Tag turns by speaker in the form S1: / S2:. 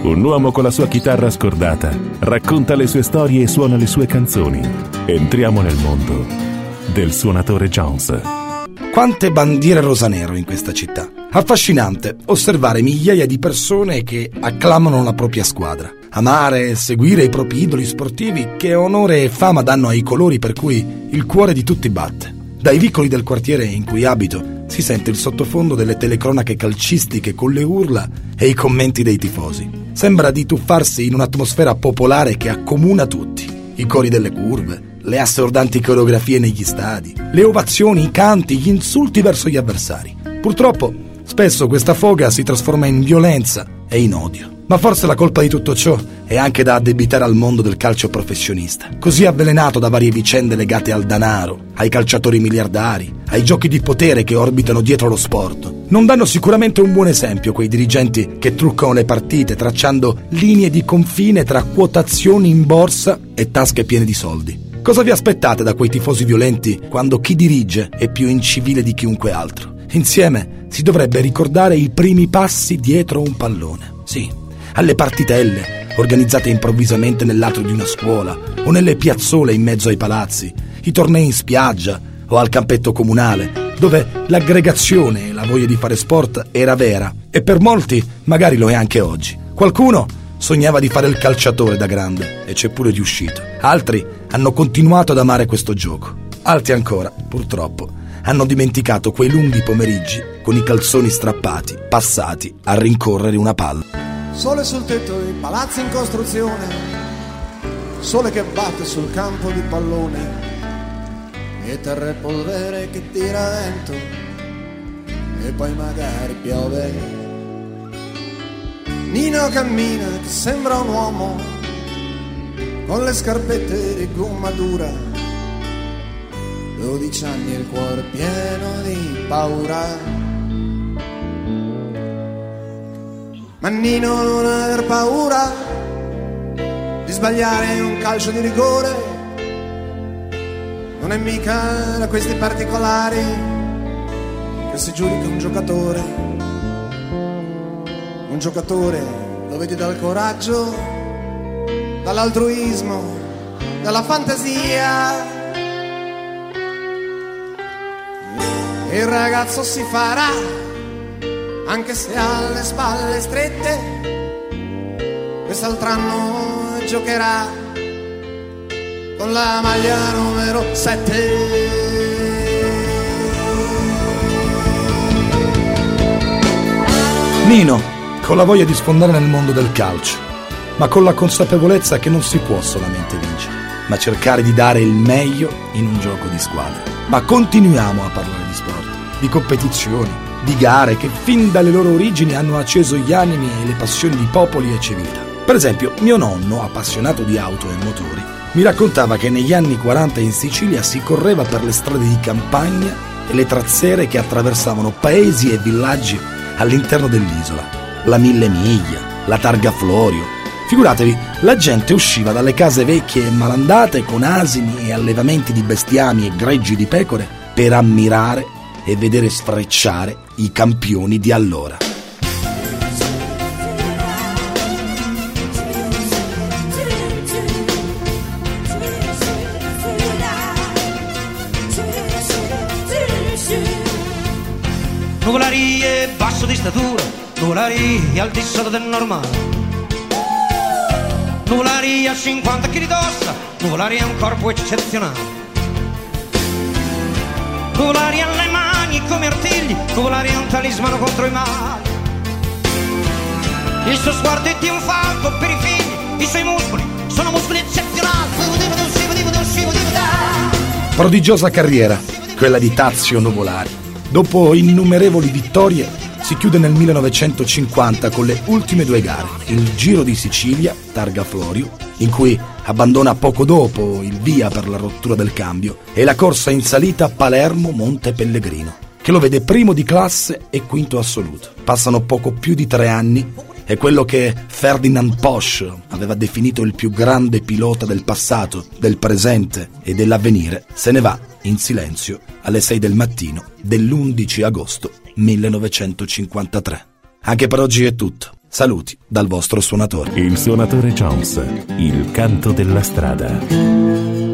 S1: Un uomo con la sua chitarra scordata racconta le sue storie e suona le sue canzoni. Entriamo nel mondo del suonatore Jones.
S2: Quante bandiere rosanero in questa città. Affascinante osservare migliaia di persone che acclamano la propria squadra. Amare e seguire i propri idoli sportivi che onore e fama danno ai colori per cui il cuore di tutti batte. Dai vicoli del quartiere in cui abito si sente il sottofondo delle telecronache calcistiche con le urla e i commenti dei tifosi. Sembra di tuffarsi in un'atmosfera popolare che accomuna tutti. I cori delle curve, le assordanti coreografie negli stadi, le ovazioni, i canti, gli insulti verso gli avversari. Purtroppo, spesso questa foga si trasforma in violenza e in odio. Ma forse la colpa di tutto ciò è anche da addebitare al mondo del calcio professionista, così avvelenato da varie vicende legate al danaro, ai calciatori miliardari, ai giochi di potere che orbitano dietro lo sport. Non danno sicuramente un buon esempio quei dirigenti che truccano le partite tracciando linee di confine tra quotazioni in borsa e tasche piene di soldi. Cosa vi aspettate da quei tifosi violenti quando chi dirige è più incivile di chiunque altro? Insieme si dovrebbe ricordare i primi passi dietro un pallone. Sì, alle partitelle, organizzate improvvisamente nell'atrio di una scuola o nelle piazzole in mezzo ai palazzi, i tornei in spiaggia o al campetto comunale, dove l'aggregazione e la voglia di fare sport era vera e per molti magari lo è anche oggi. Qualcuno sognava di fare il calciatore da grande e c'è pure riuscito. Altri hanno continuato ad amare questo gioco. Altri ancora, purtroppo, hanno dimenticato quei lunghi pomeriggi con i calzoni strappati, passati a rincorrere una palla.
S3: Sole sul tetto, i palazzi in costruzione, sole che batte sul campo di pallone, e terra e polvere che tira vento, e poi magari piove. Nino cammina che sembra un uomo, con le scarpette di gomma dura, 12 anni e il cuore pieno di paura. Ma Nino, non aver paura di sbagliare un calcio di rigore, non è mica da questi particolari che si giudica un giocatore. Un giocatore lo vedi dal coraggio, dall'altruismo, dalla fantasia. Il ragazzo si farà anche se ha le spalle strette, quest'altro anno giocherà con la maglia numero 7.
S2: Nino, con la voglia di sfondare nel mondo del calcio, ma con la consapevolezza che non si può solamente vincere, ma cercare di dare il meglio in un gioco di squadra. Ma continuiamo a parlare di sport, di competizioni, di gare che fin dalle loro origini hanno acceso gli animi e le passioni di popoli e civiltà. Per esempio, mio nonno, appassionato di auto e motori, mi raccontava che negli anni 40 in Sicilia si correva per le strade di campagna e le trazzere che attraversavano paesi e villaggi all'interno dell'isola. La Mille Miglia, la Targa Florio. Figuratevi, la gente usciva dalle case vecchie e malandate con asini e allevamenti di bestiami e greggi di pecore per ammirare e vedere sfrecciare i campioni di allora.
S4: Nuvolari è basso di statura, Nuvolari al di sotto del normale, Nuvolari ha 50 kg d'ossa, Nuvolari ha un corpo eccezionale, Nuvolari ha le mani come artigli, Nuvolari è un talismano contro i mali. Il suo sguardo è di un falco per i figli, i suoi muscoli sono muscoli eccezionali.
S2: Prodigiosa carriera, quella di Tazio Nuvolari. Dopo innumerevoli vittorie si chiude nel 1950 con le ultime 2 gare, il Giro di Sicilia, Targa Florio, in cui abbandona poco dopo il via per la rottura del cambio, e la corsa in salita Palermo-Monte Pellegrino, che lo vede primo di classe e quinto assoluto. Passano poco più di 3 anni e quello che Ferdinand Porsche aveva definito il più grande pilota del passato, del presente e dell'avvenire se ne va in silenzio alle 6 del mattino dell'11 agosto 1953. Anche per oggi è tutto. Saluti dal vostro suonatore.
S1: Il suonatore Jones, il canto della strada.